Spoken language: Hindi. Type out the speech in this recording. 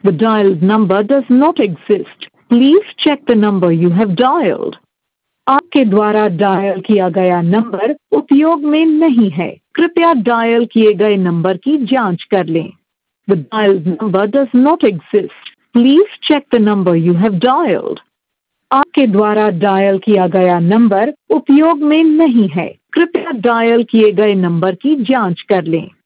The dialed number does not exist. Please check the number you have dialed. आपके द्वारा डायल किया गया नंबर उपयोग में नहीं है, कृपया डायल किए गए नंबर की जांच कर लें। The dialed number does not exist. Please check the number you have dialed. आपके द्वारा डायल किया गया नंबर उपयोग में नहीं है, कृपया डायल किए गए नंबर की जांच कर लें।